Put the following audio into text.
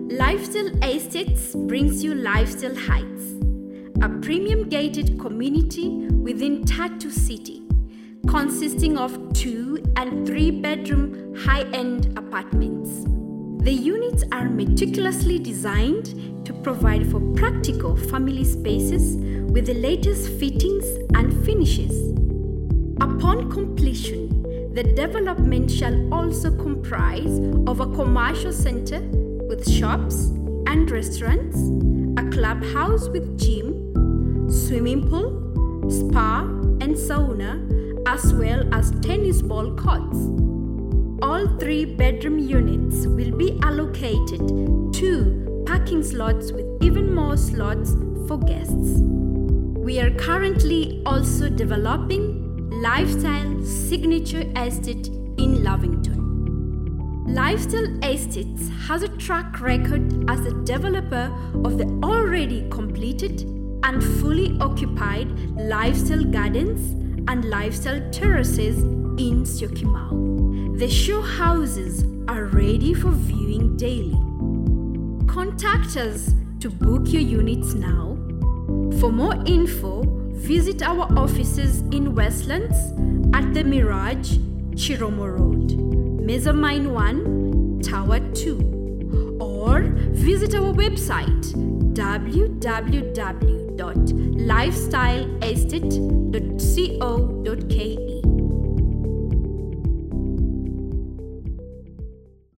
Lifestyle Estates brings you Lifestyle Heights, a premium gated community within Tatu City, consisting of 2 and 3 bedroom high-end apartments. The units are meticulously designed to provide for practical family spaces with the latest fittings and finishes. Upon completion, the development shall also comprise of a commercial center with shops and restaurants, a clubhouse with gym, swimming pool, spa and sauna, as well as tennis ball courts. All 3 bedroom units will be allocated 2 parking slots with even more slots for guests. We are currently also developing Lifestyle Signature Estate in Lavington. Lifestyle Estates has a track record as a developer of the already completed and fully occupied Lifestyle Gardens and Lifestyle Terraces in Syokimau. The show houses are ready for viewing daily. Contact us to book your units now. For more info, visit our offices in Westlands at the Mirage, Chiromo Road, Mezzanine 1, Tower 2, or visit our website www.lifestyleestate.co.ke.